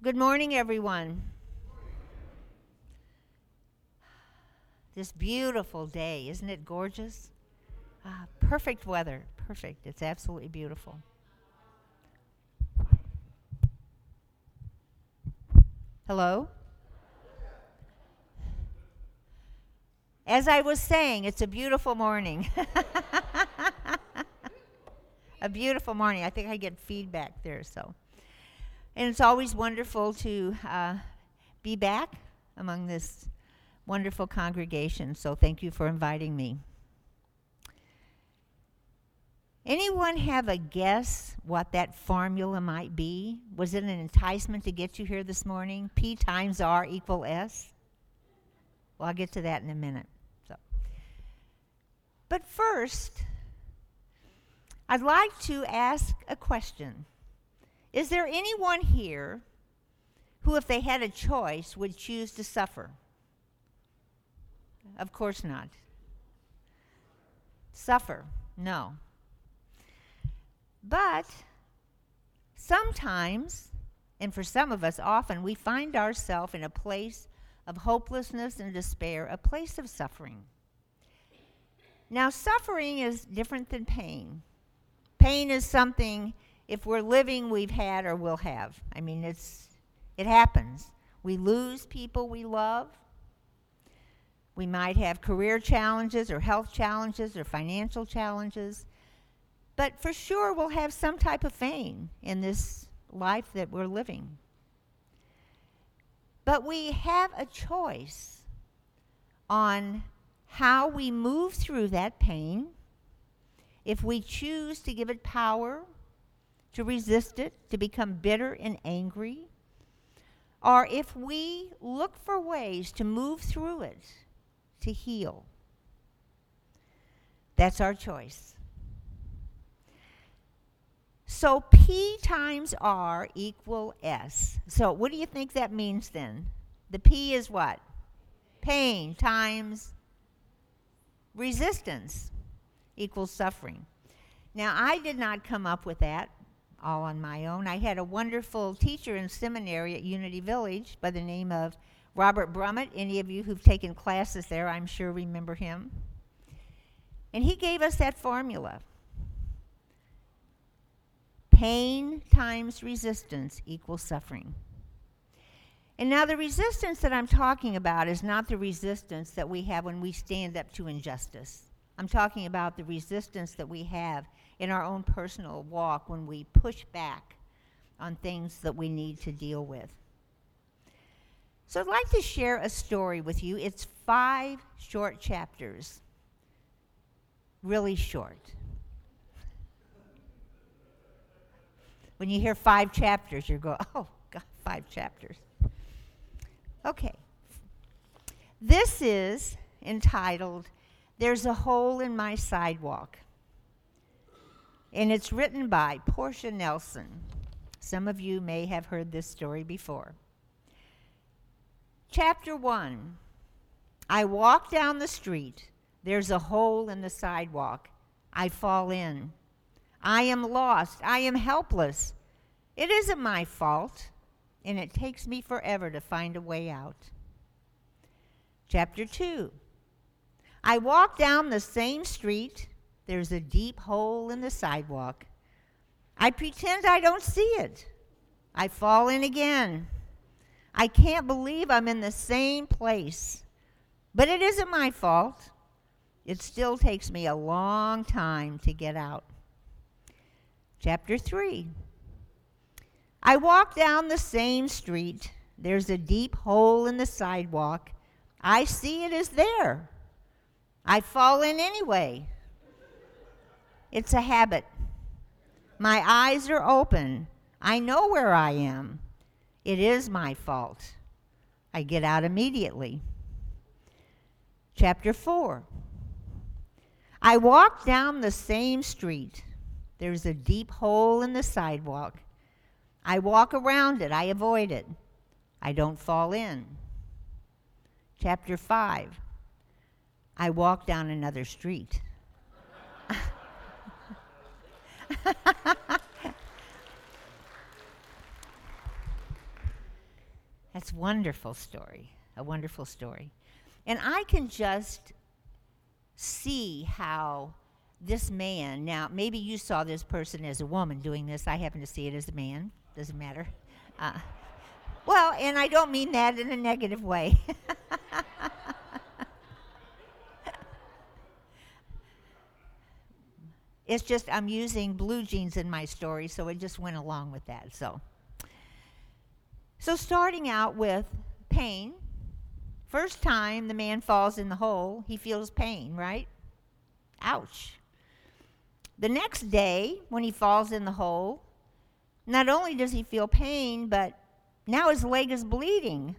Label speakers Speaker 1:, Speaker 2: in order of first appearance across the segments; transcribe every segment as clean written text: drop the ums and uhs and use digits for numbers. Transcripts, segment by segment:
Speaker 1: Good morning, everyone. This beautiful day, isn't it gorgeous? Perfect weather, perfect. It's absolutely beautiful. Hello? As I was saying, it's a beautiful morning. A beautiful morning. I think I get feedback there, so. And it's always wonderful to be back among this wonderful congregation, so thank you for inviting me. Anyone have a guess what that formula might be? Was it an enticement to get you here this morning? P times R equal S? Well, I'll get to that in a minute. But first, I'd like to ask a question. Is there anyone here who, if they had a choice, would choose to suffer? Of course not. Suffer, no. But sometimes, and for some of us often, we find ourselves in a place of hopelessness and despair, a place of suffering. Now, suffering is different than pain. Pain is something, if we're living, we've had or will have. I mean, it happens. We lose people we love. We might have career challenges or health challenges or financial challenges. But for sure, we'll have some type of pain in this life that we're living. But we have a choice on how we move through that pain, if we choose to give it power, to resist it, to become bitter and angry, or if we look for ways to move through it, to heal. That's our choice. So P times R equal S. So what do you think that means then? The P is what? Pain times resistance equals suffering. Now, I did not come up with that all on my own. I had a wonderful teacher in seminary at Unity Village by the name of Robert Brummett. Any of you who've taken classes there, I'm sure remember him. And he gave us that formula. Pain times resistance equals suffering. And now the resistance that I'm talking about is not the resistance that we have when we stand up to injustice. I'm talking about the resistance that we have in our own personal walk when we push back on things that we need to deal with. So I'd like to share a story with you. It's 5 short chapters. Really short. When you hear 5 chapters, you go, oh, God, 5 chapters. Okay. This is entitled, There's a Hole in My Sidewalk. And it's written by Portia Nelson. Some of you may have heard this story before. Chapter 1. I walk down the street. There's a hole in the sidewalk. I fall in. I am lost. I am helpless. It isn't my fault, and it takes me forever to find a way out. Chapter 2. I walk down the same street. There's a deep hole in the sidewalk. I pretend I don't see it. I fall in again. I can't believe I'm in the same place. But it isn't my fault. It still takes me a long time to get out. Chapter 3. I walk down the same street. There's a deep hole in the sidewalk. I see it is there. I fall in anyway. It's a habit. My eyes are open. I know where I am. It is my fault. I get out immediately. Chapter 4. I walk down the same street. There's a deep hole in the sidewalk. I walk around it. I avoid it. I don't fall in. Chapter 5. I walk down another street. That's a wonderful story, a wonderful story. And I can just see how this man, now maybe you saw this person as a woman doing this. I happen to see it as a man. Doesn't matter. Well, and I don't mean that in a negative way. It's just I'm using blue jeans in my story, so it just went along with that. So starting out with pain. First time the man falls in the hole, he feels pain, right? Ouch. The next day, when he falls in the hole, not only does he feel pain, but now his leg is bleeding.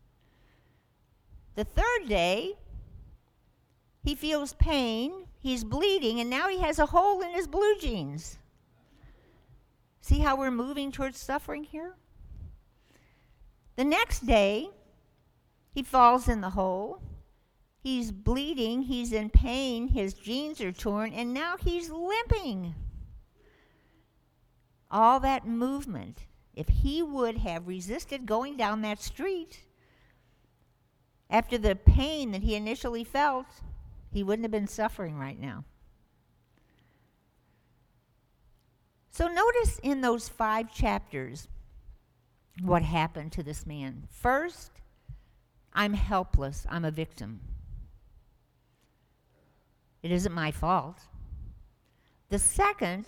Speaker 1: The third day, he feels pain, he's bleeding, and now he has a hole in his blue jeans. See how we're moving towards suffering here? The next day, he falls in the hole. He's bleeding, he's in pain, his jeans are torn, and now he's limping. All that movement, if he would have resisted going down that street, after the pain that he initially felt, he wouldn't have been suffering right now. So notice in those 5 chapters what happened to this man. First, I'm helpless. I'm a victim. It isn't my fault. The second,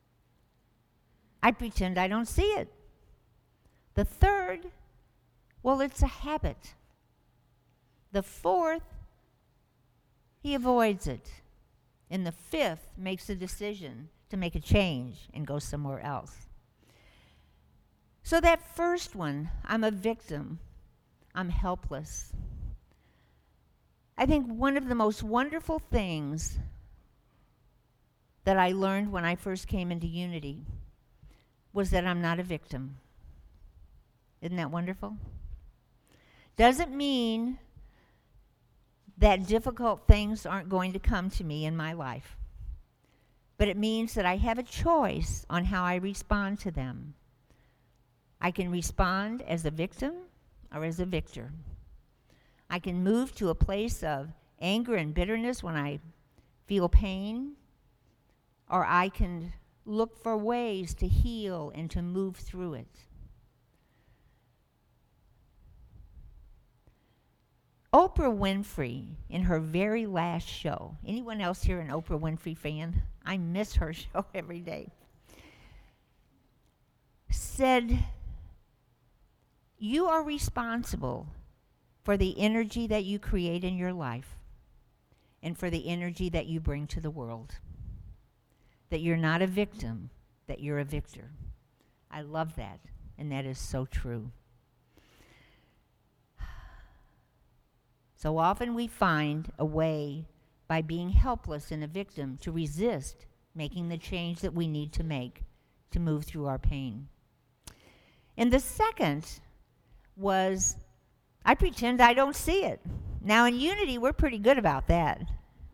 Speaker 1: I pretend I don't see it. The third, well, it's a habit. The fourth, he avoids it. And the fifth makes a decision to make a change and go somewhere else. So that first one, I'm a victim. I'm helpless. I think one of the most wonderful things that I learned when I first came into Unity was that I'm not a victim. Isn't that wonderful? Doesn't mean that difficult things aren't going to come to me in my life, but it means that I have a choice on how I respond to them. I can respond as a victim or as a victor. I can move to a place of anger and bitterness when I feel pain, or I can look for ways to heal and to move through it. Oprah Winfrey, in her very last show, anyone else here an Oprah Winfrey fan? I miss her show every day. Said, you are responsible for the energy that you create in your life and for the energy that you bring to the world. That you're not a victim, that you're a victor. I love that, and that is so true. So often we find a way by being helpless and a victim to resist making the change that we need to make to move through our pain. And the second was, I pretend I don't see it. Now in Unity, we're pretty good about that.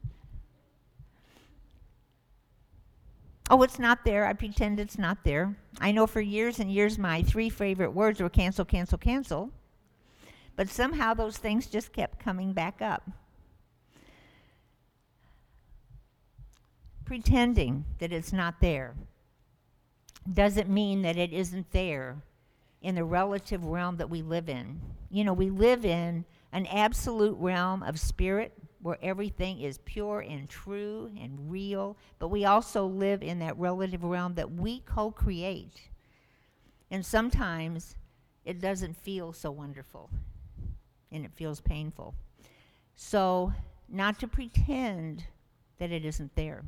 Speaker 1: Oh, it's not there. I pretend it's not there. I know for years and years my 3 favorite words were cancel, cancel, cancel. But somehow those things just kept coming back up. Pretending that it's not there doesn't mean that it isn't there in the relative realm that we live in. You know, we live in an absolute realm of spirit where everything is pure and true and real, but we also live in that relative realm that we co-create. And sometimes it doesn't feel so wonderful, and it feels painful. So, not to pretend that it isn't there.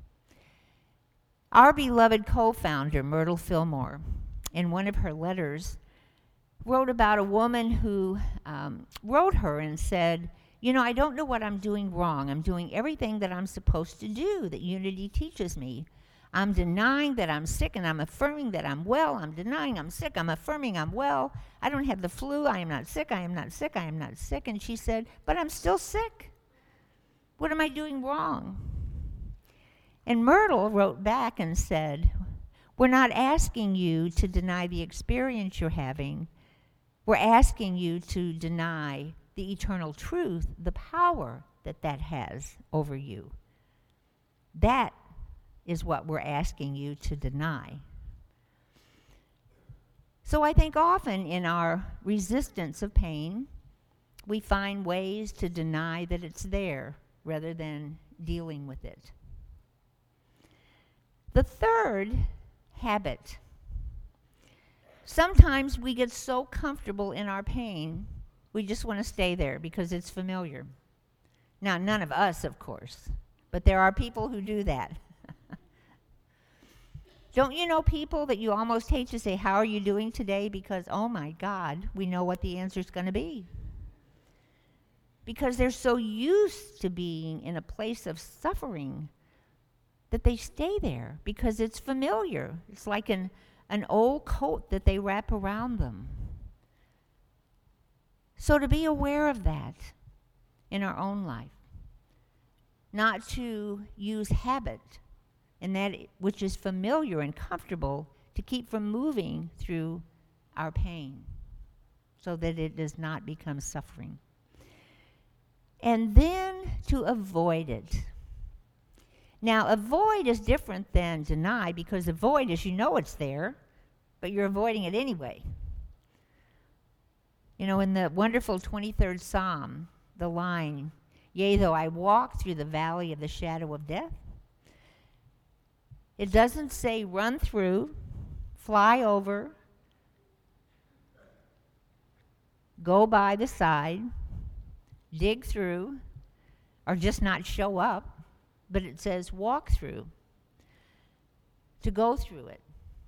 Speaker 1: Our beloved co-founder, Myrtle Fillmore, in one of her letters, wrote about a woman who wrote her and said, you know, I don't know what I'm doing wrong. I'm doing everything that I'm supposed to do, that Unity teaches me. I'm denying that I'm sick, and I'm affirming that I'm well. I'm denying I'm sick. I'm affirming I'm well. I don't have the flu. I am not sick. I am not sick. I am not sick. And she said, but I'm still sick. What am I doing wrong? And Myrtle wrote back and said, we're not asking you to deny the experience you're having. We're asking you to deny the eternal truth, the power that has over you. That is what we're asking you to deny. So I think often in our resistance of pain, we find ways to deny that it's there rather than dealing with it. The third habit. Sometimes we get so comfortable in our pain, we just want to stay there because it's familiar. Now, none of us, of course, but there are people who do that. Don't you know people that you almost hate to say, "How are you doing today?" Because, oh my God, we know what the answer is going to be. Because they're so used to being in a place of suffering that they stay there because it's familiar. It's like an old coat that they wrap around them. So to be aware of that in our own life, not to use habit and that which is familiar and comfortable to keep from moving through our pain so that it does not become suffering. And then to avoid it. Now, avoid is different than deny, because avoid is you know it's there, but you're avoiding it anyway. You know, in the wonderful 23rd Psalm, the line, "Yea, though I walk through the valley of the shadow of death," it doesn't say run through, fly over, go by the side, dig through, or just not show up, but it says walk through, to go through it.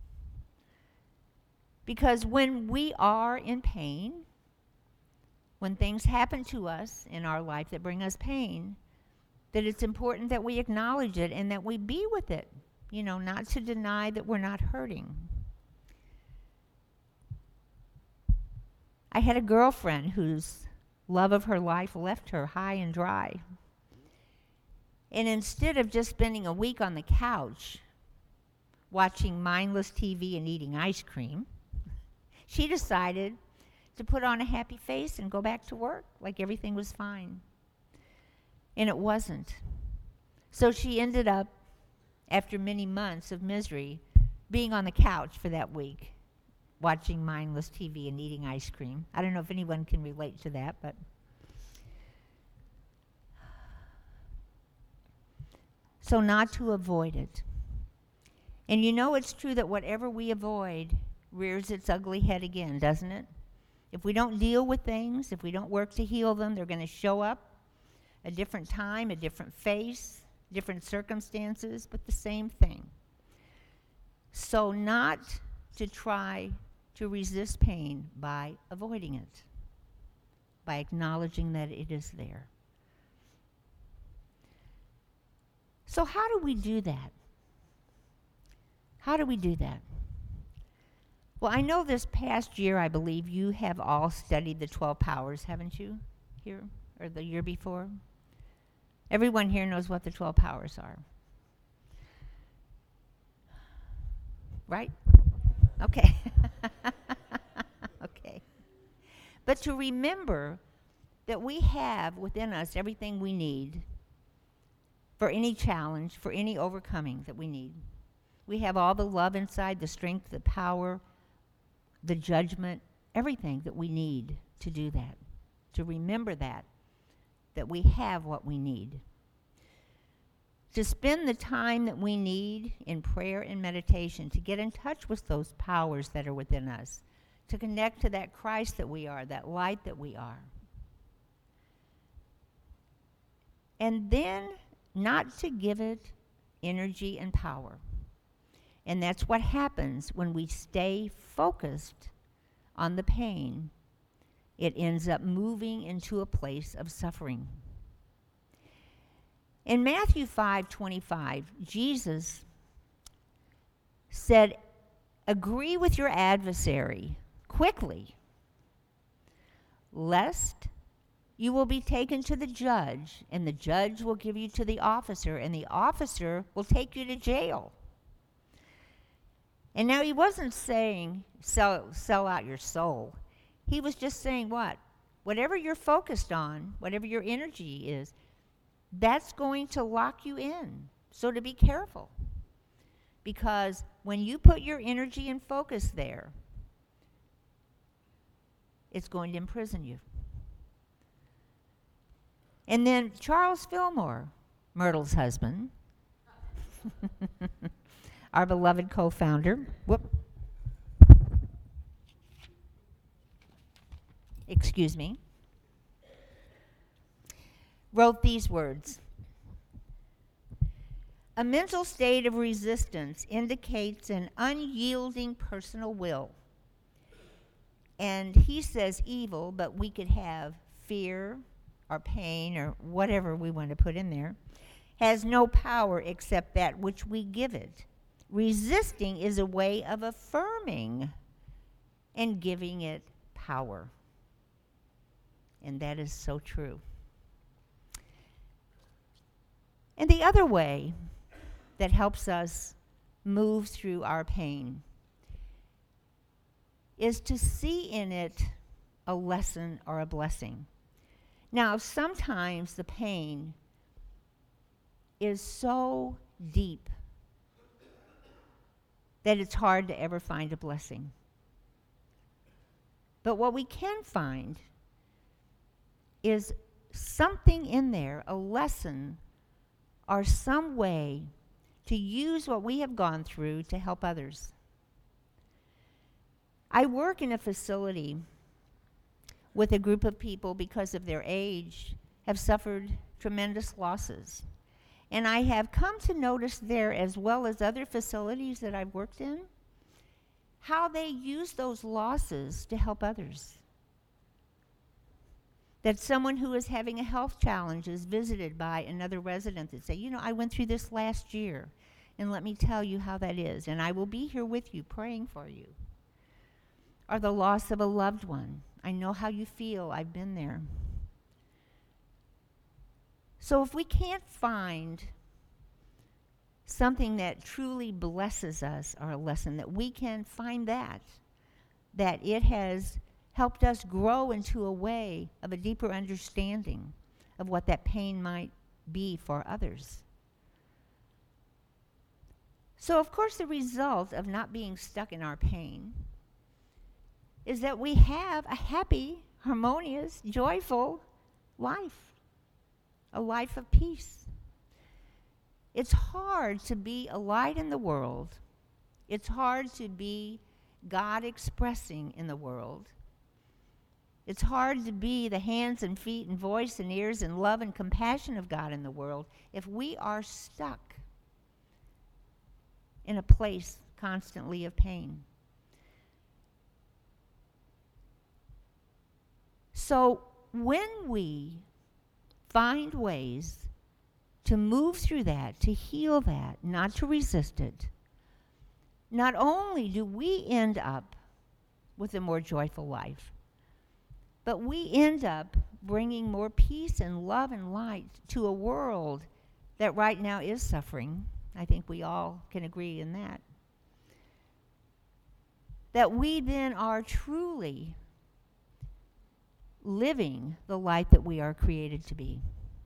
Speaker 1: Because when we are in pain, when things happen to us in our life that bring us pain, that it's important that we acknowledge it and that we be with it, you know, not to deny that we're not hurting. I had a girlfriend whose love of her life left her high and dry. And instead of just spending a week on the couch watching mindless TV and eating ice cream, she decided to put on a happy face and go back to work like everything was fine. And it wasn't. So she ended up, after many months of misery, being on the couch for that week, watching mindless TV and eating ice cream. I don't know if anyone can relate to that, but... So not to avoid it. And you know it's true that whatever we avoid rears its ugly head again, doesn't it? If we don't deal with things, if we don't work to heal them, they're going to show up a different time, a different face, different circumstances, but the same thing. So not to try to resist pain by avoiding it, by acknowledging that it is there. So how do we do that? How do we do that? Well, I know this past year, I believe you have all studied the 12 powers, haven't you, here, or the year before? Everyone here knows what the 12 powers are. Right? Okay. Okay. But to remember that we have within us everything we need for any challenge, for any overcoming that we need. We have all the love inside, the strength, the power, the judgment, everything that we need to do that. To remember that we have what we need. To spend the time that we need in prayer and meditation, to get in touch with those powers that are within us, to connect to that Christ that we are, that light that we are. And then not to give it energy and power. And that's what happens when we stay focused on the pain. It ends up moving into a place of suffering. In Matthew 5:25, Jesus said, "Agree with your adversary quickly, lest you will be taken to the judge, and the judge will give you to the officer, and the officer will take you to jail." And now he wasn't saying sell out your soul. He was just saying what? Whatever you're focused on, whatever your energy is, that's going to lock you in. So to be careful. Because when you put your energy and focus there, it's going to imprison you. And then Charles Fillmore, Myrtle's husband, our beloved co-founder, wrote these words. A mental state of resistance indicates an unyielding personal will. And he says evil, but we could have fear or pain or whatever we want to put in there, has no power except that which we give it. Resisting is a way of affirming and giving it power. And that is so true. And the other way that helps us move through our pain is to see in it a lesson or a blessing. Now, sometimes the pain is so deep that it's hard to ever find a blessing. But what we can find is something in there, a lesson or some way to use what we have gone through to help others. I work in a facility with a group of people because of their age have suffered tremendous losses. And I have come to notice there, as well as other facilities that I've worked in, how they use those losses to help others. That someone who is having a health challenge is visited by another resident that say, you know, I went through this last year, and let me tell you how that is, and I will be here with you praying for you. Or the loss of a loved one. I know how you feel. I've been there. So if we can't find something that truly blesses us, or a lesson, that we can find that it has helped us grow into a way of a deeper understanding of what that pain might be for others. So, of course, the result of not being stuck in our pain is that we have a happy, harmonious, joyful life, a life of peace. It's hard to be a light in the world. It's hard to be God expressing in the world. It's hard to be the hands and feet and voice and ears and love and compassion of God in the world if we are stuck in a place constantly of pain. So when we find ways to move through that, to heal that, not to resist it, not only do we end up with a more joyful life, but we end up bringing more peace and love and light to a world that right now is suffering. I think we all can agree in that. That we then are truly living the light that we are created to be.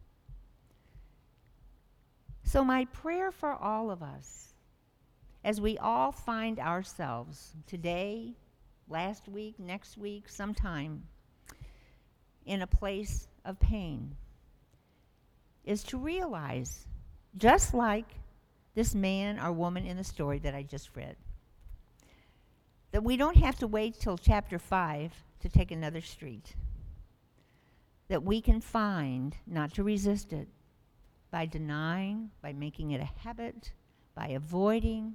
Speaker 1: So my prayer for all of us, as we all find ourselves today, last week, next week, sometime, in a place of pain, is to realize, just like this man or woman in the story that I just read, that we don't have to wait till chapter 5 to take another street. That we can find, not to resist it, by denying, by making it a habit, by avoiding,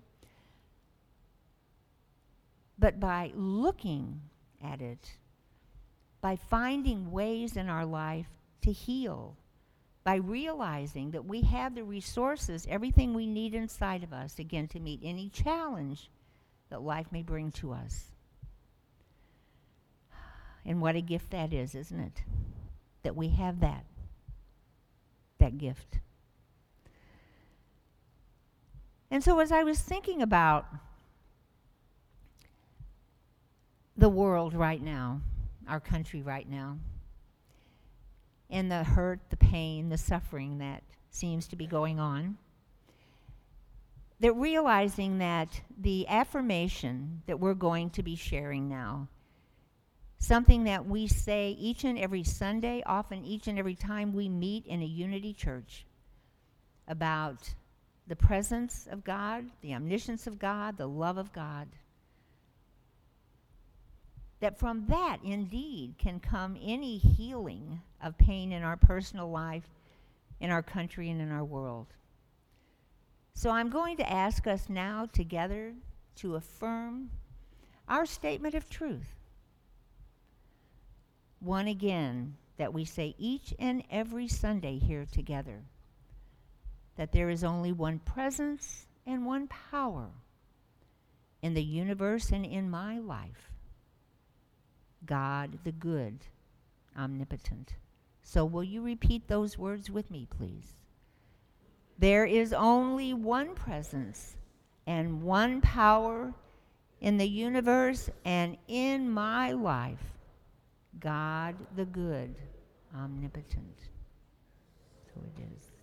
Speaker 1: but by looking at it, by finding ways in our life to heal, by realizing that we have the resources, everything we need inside of us, again, to meet any challenge that life may bring to us. And what a gift that is, isn't it? That we have that gift. And so as I was thinking about the world right now, our country right now, and the hurt, the pain, the suffering that seems to be going on. They're realizing that the affirmation that we're going to be sharing now, something that we say each and every Sunday, often each and every time we meet in a unity church, about the presence of God, the omniscience of God, the love of God, that from that indeed can come any healing of pain in our personal life, in our country, and in our world. So I'm going to ask us now together to affirm our statement of truth. One again that we say each and every Sunday here together, that there is only one presence and one power in the universe and in my life, God the good, omnipotent. So will you repeat those words with me, please? There is only one presence and one power in the universe and in my life, God the good, omnipotent. So it is.